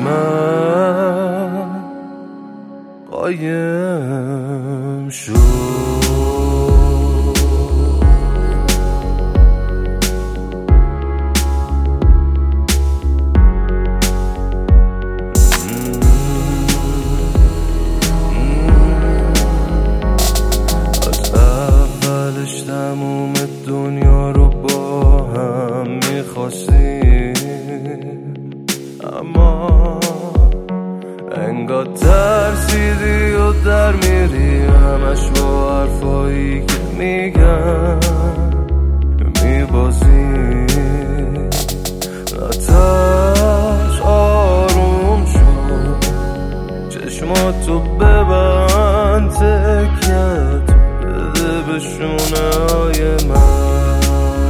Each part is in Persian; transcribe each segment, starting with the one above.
من قایم شد. تموم دنیا رو با هم میخواستیم، اما انگار ترسیدی و در میری همش با حرفایی که میگن میبازی. آتش آروم شد، چشماتو ببند، تکیت بده به شونه های من.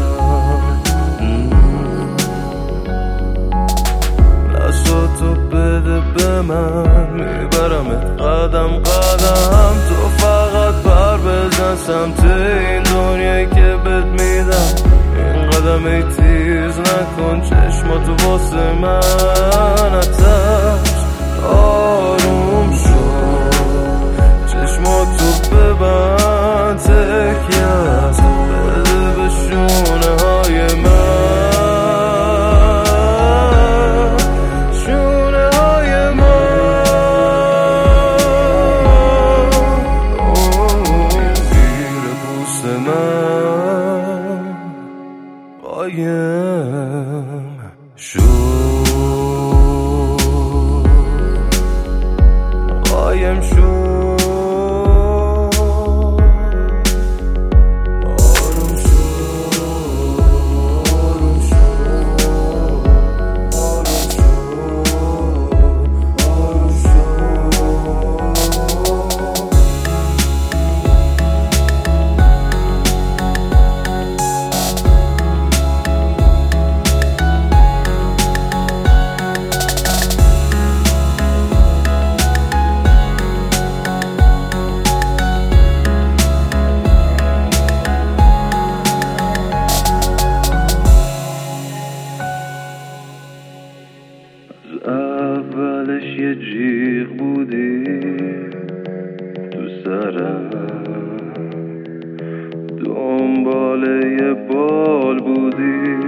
دستاتو بده به من، میبرمت قدم قدم. تو فقط پر بزن سمت این دنیایی که بهت میدم. این قدم ای تیز نکن، چشماتو واسه من. آتش آروم شد، چشماتو ببند، تکیت بده به شونه های من، شونه های من. زیر پوست من قایم شد، قایم شد. اولش یه جیغ بودی تو سرم، دنبال یه بال بودی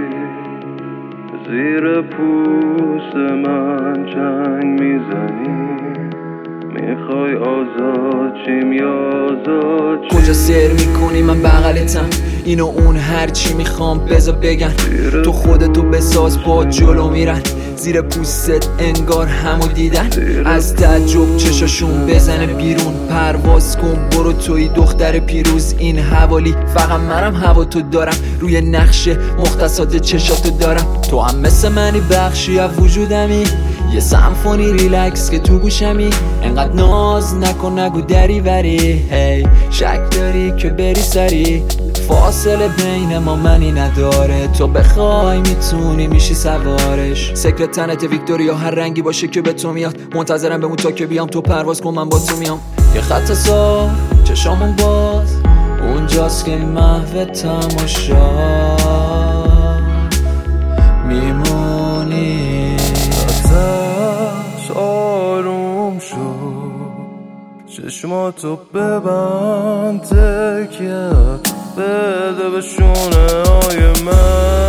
زیر پوست من. جنگ میزنی، میخوای آزاد چیم یا آزاد چیم؟ کجا سر میکنی من بغلتم، اینو اون هرچی میخوام بذار بگن. تو خودتو بساز با جلو میرن، زیر پوستت انگار همو دیدن. از تعجب چشاشون بزنه بیرون، پرواز کن برو توی دختر پیروز. این حوالی فقط منم هوا تو دارم، روی نقش مختصات چشاتو دارم. تو هم مثل منی بخشی از وجودمی، یه سمفونی ریلکس که تو گوشمی. انقدر ناز نکن نگو دری وری، هی شک داری که بری سری. فاصله بین ما منی نداره، تو بخوای میتونی میشی سوارش. سکرت تنت ویکتوریا هر رنگی باشه که به تو میاد. منتظرم بمون تا که بیام، تو پرواز کن من با تو میام. یه خط صاف چشامون باز، اونجاست که محو تماشا میمونی. آتش آروم شد، چشماتو ببند، تکیت بده به شونه های من.